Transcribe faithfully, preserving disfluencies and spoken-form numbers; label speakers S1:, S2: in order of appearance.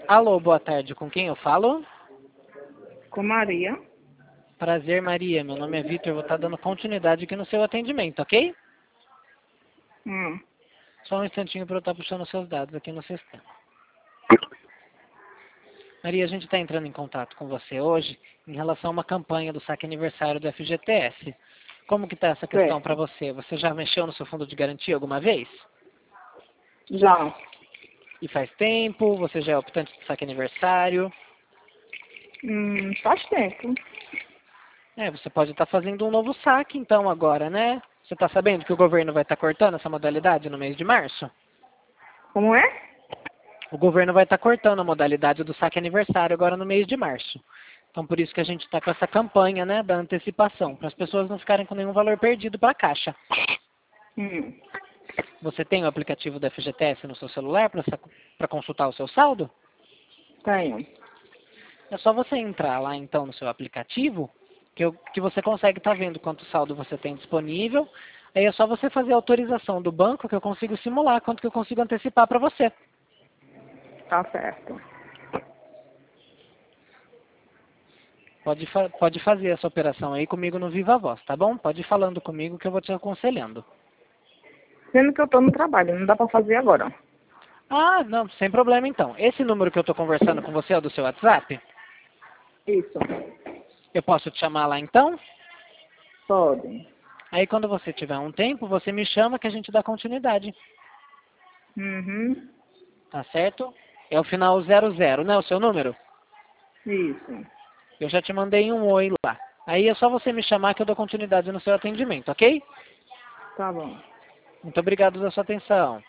S1: Alô, boa tarde. Com quem eu falo?
S2: Com Maria.
S1: Prazer, Maria. Meu nome é Vitor. Vou estar dando continuidade aqui no seu atendimento, ok?
S2: Hum.
S1: Só um instantinho para eu estar puxando os seus dados aqui no sistema. Maria, a gente está entrando em contato com você hoje em relação a uma campanha do saque aniversário do F G T S. Como que está essa questão para você? Você já mexeu no seu fundo de garantia alguma vez?
S2: Já.
S1: E faz tempo? Você já é optante do saque aniversário?
S2: Hum, faz tempo.
S1: É, você pode estar fazendo um novo saque então agora, né? Você está sabendo que o governo vai estar cortando essa modalidade no mês de março?
S2: Como é?
S1: O governo vai estar cortando a modalidade do saque aniversário agora no mês de março. Então por isso que a gente está com essa campanha, né, da antecipação, para as pessoas não ficarem com nenhum valor perdido para a caixa.
S2: Hum.
S1: Você tem o aplicativo do F G T S no seu celular para consultar o seu saldo?
S2: Tenho.
S1: É só você entrar lá então no seu aplicativo, que, eu, que você consegue estar vendo quanto saldo você tem disponível. Aí é só você fazer a autorização do banco que eu consigo simular quanto que eu consigo antecipar para você.
S2: Tá certo.
S1: Pode, fa pode fazer essa operação aí comigo no Viva Voz, tá bom? Pode ir falando comigo que eu vou te aconselhando.
S2: Sendo que eu tô no trabalho, não dá pra fazer agora.
S1: Ah, não, sem problema então. Esse número que eu estou conversando com você é o do seu WhatsApp?
S2: Isso.
S1: Eu posso te chamar lá então?
S2: Pode.
S1: Aí quando você tiver um tempo, você me chama que a gente dá continuidade.
S2: Uhum.
S1: Tá certo? É o final zero zero, né? O seu número?
S2: Isso.
S1: Eu já te mandei um oi lá. Aí é só você me chamar que eu dou continuidade no seu atendimento, ok?
S2: Tá bom.
S1: Muito obrigado pela sua atenção.